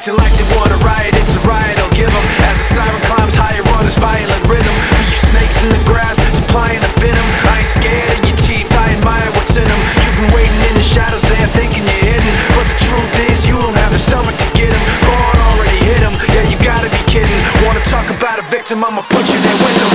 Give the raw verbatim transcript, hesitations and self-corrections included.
acting like they want a riot, it's a riot I'll give them. As the siren climbs higher on this violent rhythm. For you snakes in the grass, supplying the venom. I ain't scared of your teeth, I admire what's in them. You've been waiting in the shadows there thinking you're hidden, but the truth is you don't have the stomach to get them. God already hit them, yeah you gotta be kidding. Wanna talk about a victim, I'ma put you there with them.